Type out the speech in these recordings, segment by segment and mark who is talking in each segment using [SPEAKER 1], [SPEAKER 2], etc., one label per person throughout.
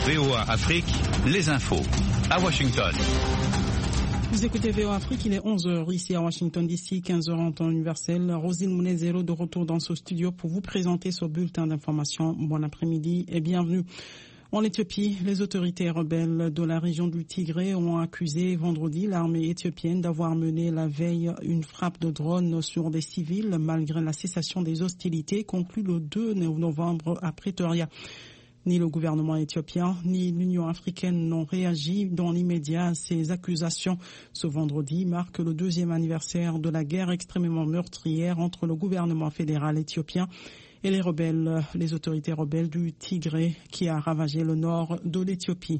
[SPEAKER 1] VOA Afrique, les infos. À Washington.
[SPEAKER 2] Vous écoutez VOA Afrique, il est 11h ici à Washington DC, 15h en temps universel. Rosine Mounezero de retour dans ce studio pour vous présenter ce bulletin d'information. Bon après-midi et bienvenue. En Éthiopie, les autorités rebelles de la région du Tigré ont accusé vendredi l'armée éthiopienne d'avoir mené la veille une frappe de drone sur des civils malgré la cessation des hostilités conclue le 2 novembre à Pretoria. Ni le gouvernement éthiopien ni l'Union africaine n'ont réagi dans l'immédiat à ces accusations. Ce vendredi marque le 2e anniversaire de la guerre extrêmement meurtrière entre le gouvernement fédéral éthiopien et les rebelles, les autorités rebelles du Tigré qui a ravagé le nord de l'Éthiopie.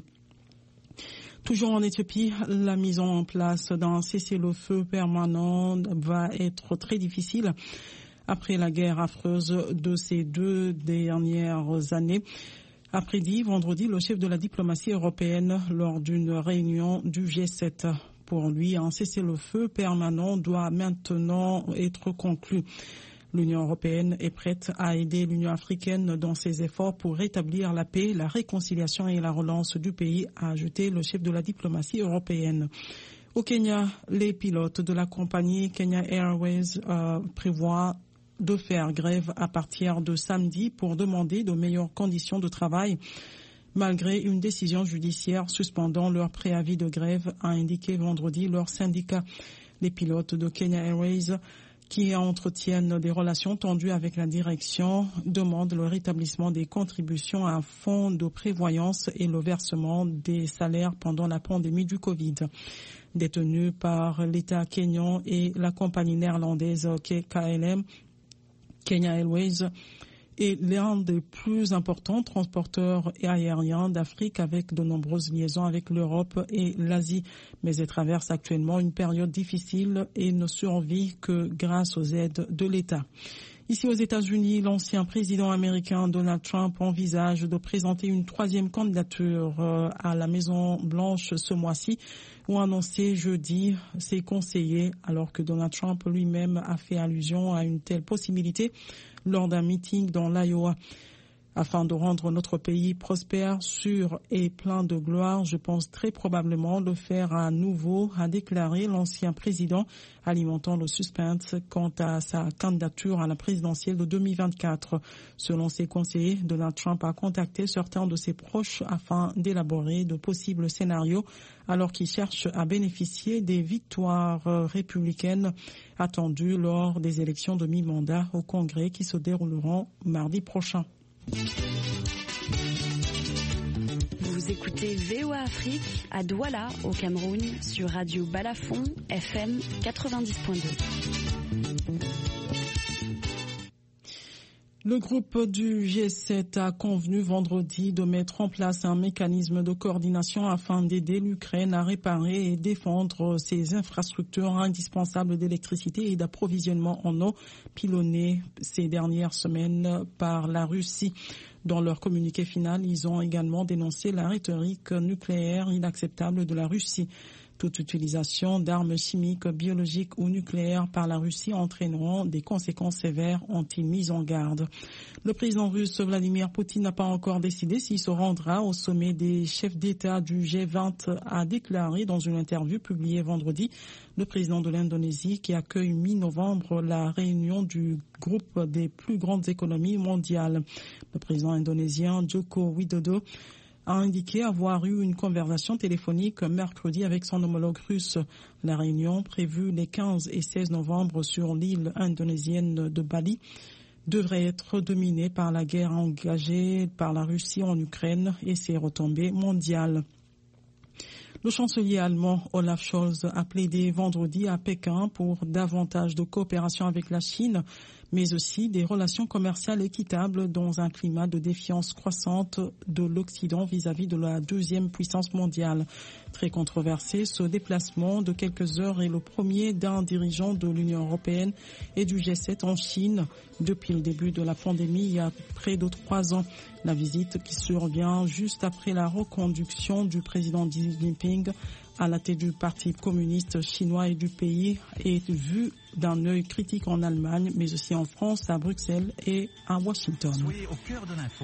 [SPEAKER 2] Toujours en Éthiopie, la mise en place d'un cessez-le-feu permanent va être très difficile après la guerre affreuse de ces 2 dernières années. Après-midi, vendredi, le chef de la diplomatie européenne lors d'une réunion du G7. Pour lui, un cessez-le-feu permanent doit maintenant être conclu. L'Union européenne est prête à aider l'Union africaine dans ses efforts pour rétablir la paix, la réconciliation et la relance du pays, a ajouté le chef de la diplomatie européenne. Au Kenya, les pilotes de la compagnie Kenya Airways prévoient de faire grève à partir de samedi pour demander de meilleures conditions de travail, malgré une décision judiciaire suspendant leur préavis de grève, a indiqué vendredi leur syndicat. Les pilotes de Kenya Airways qui entretiennent des relations tendues avec la direction, demandent le rétablissement des contributions à un fonds de prévoyance et le versement des salaires pendant la pandémie du Covid. Détenus par l'État kényan et la compagnie néerlandaise KLM, Kenya Airways est l'un des plus importants transporteurs aériens d'Afrique avec de nombreuses liaisons avec l'Europe et l'Asie. Mais elle traverse actuellement une période difficile et ne survit que grâce aux aides de l'État. Ici aux États-Unis, l'ancien président américain Donald Trump envisage de présenter une 3e candidature à la Maison-Blanche ce mois-ci, ont annoncé jeudi ses conseillers, alors que Donald Trump lui-même a fait allusion à une telle possibilité lors d'un meeting dans l'Iowa. Afin de rendre notre pays prospère, sûr et plein de gloire, je pense très probablement le faire à nouveau, a déclaré l'ancien président, alimentant le suspense quant à sa candidature à la présidentielle de 2024. Selon ses conseillers, Donald Trump a contacté certains de ses proches afin d'élaborer de possibles scénarios alors qu'il cherche à bénéficier des victoires républicaines attendues lors des élections de mi-mandat au Congrès qui se dérouleront mardi prochain.
[SPEAKER 3] Vous écoutez VOA Afrique à Douala au Cameroun sur Radio Balafon FM 90.2.
[SPEAKER 2] Le groupe du G7 a convenu vendredi de mettre en place un mécanisme de coordination afin d'aider l'Ukraine à réparer et défendre ses infrastructures indispensables d'électricité et d'approvisionnement en eau pilonnées ces dernières semaines par la Russie. Dans leur communiqué final, ils ont également dénoncé la rhétorique nucléaire inacceptable de la Russie. Toute utilisation d'armes chimiques, biologiques ou nucléaires par la Russie entraîneront des conséquences sévères, ont-ils mis en garde. Le président russe Vladimir Poutine n'a pas encore décidé s'il se rendra au sommet des chefs d'État du G20, a déclaré dans une interview publiée vendredi le président de l'Indonésie qui accueille mi-novembre la réunion du groupe des plus grandes économies mondiales. Le président indonésien Joko Widodo a indiqué avoir eu une conversation téléphonique mercredi avec son homologue russe. La réunion, prévue les 15 et 16 novembre sur l'île indonésienne de Bali, devrait être dominée par la guerre engagée par la Russie en Ukraine et ses retombées mondiales. Le chancelier allemand Olaf Scholz a plaidé vendredi à Pékin pour davantage de coopération avec la Chine, mais aussi des relations commerciales équitables dans un climat de défiance croissante de l'Occident vis-à-vis de la 2e puissance mondiale. Très controversé, ce déplacement de quelques heures est le premier d'un dirigeant de l'Union européenne et du G7 en Chine depuis le début de la pandémie il y a près de 3 ans. La visite qui survient juste après la reconduction du président Xi Jinping à la tête du Parti communiste chinois et du pays est vue d'un œil critique en Allemagne, mais aussi en France, à Bruxelles et à Washington.
[SPEAKER 1] Soyez au cœur de l'info.